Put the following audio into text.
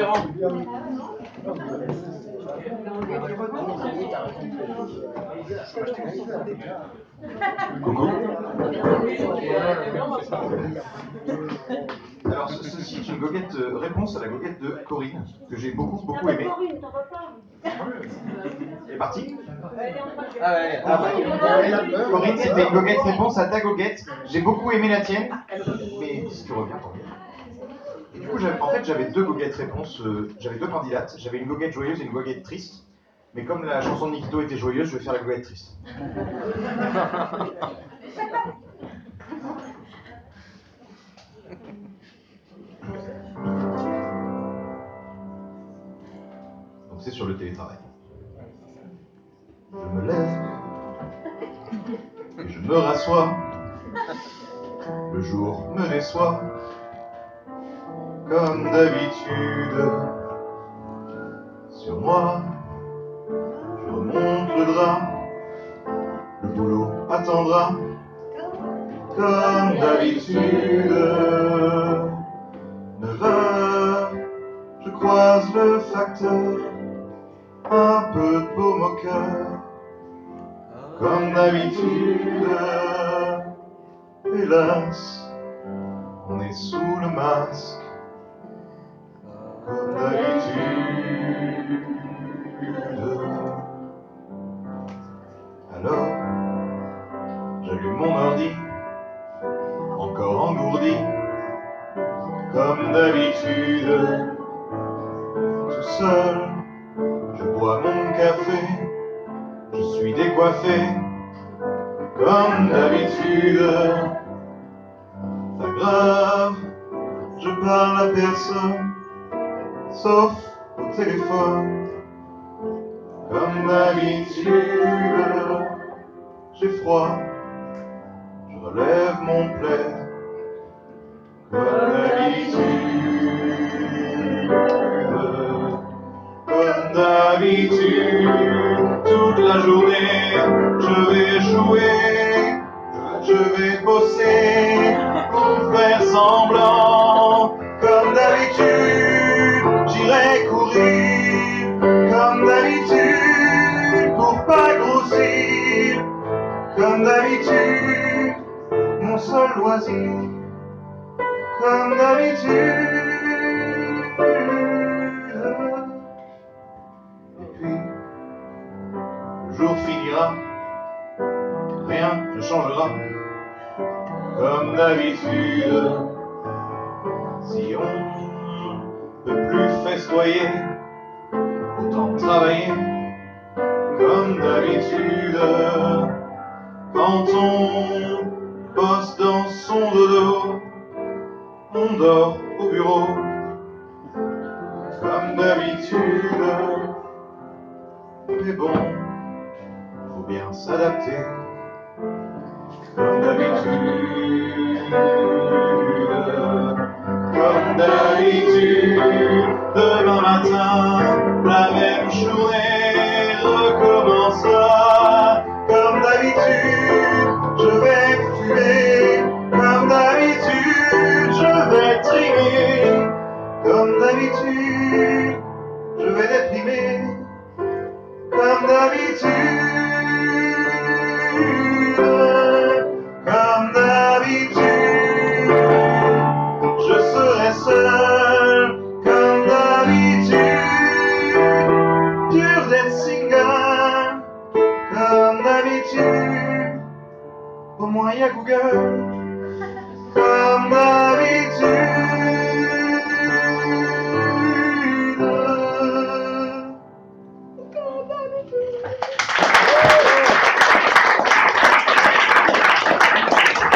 Coucou. Alors, ceci est une goguette réponse à la goguette de Corinne, que j'ai beaucoup aimée. Elle est partie. Corinne, c'était une goguette réponse à ta goguette. J'ai beaucoup aimé la tienne, mais si tu reviens, tant mieux. Et du coup, j'avais deux goguettes réponses, j'avais deux candidates. J'avais une goguette joyeuse et une goguette triste. Mais comme la chanson de Nikito était joyeuse, je vais faire la goguette triste. Donc c'est sur le télétravail. Je me lève et je me rassois. Le jour me déçoit, comme d'habitude. Sur moi, je remonte le drap. Le boulot attendra, comme d'habitude. 9 heures, je croise le facteur. Un peu de baume au cœur, comme d'habitude. Hélas, on est sous le masque, comme d'habitude. Alors, j'allume mon ordi, encore engourdi, comme d'habitude. Tout seul, je bois mon café, je suis décoiffé, comme d'habitude. Pas grave, je parle à personne, sauf au téléphone, comme d'habitude. J'ai froid, je relève mon plaid, comme d'habitude. Comme d'habitude, toute la journée, je vais jouer, je vais bosser pour faire semblant. Comme d'habitude, j'irai courir, comme d'habitude, pour pas grossir. Comme d'habitude, mon seul loisir, comme d'habitude. Le jour finira, rien ne changera, comme d'habitude. Si on ne peut plus festoyer, autant travailler, comme d'habitude. Quand on bosse dans son dodo, on dort au bureau, comme d'habitude. Mais bon, faut bien s'adapter, comme d'habitude. Comme d'habitude, demain matin, la même journée recommencera. Comme d'habitude, je vais fumer. Comme d'habitude, je vais trimer. Comme d'habitude, je vais déprimer. Comme d'habitude, comme d'habitude, je serai seul, comme d'habitude. Dur d'être single, comme d'habitude. Au moins y a Google, comme d'habitude.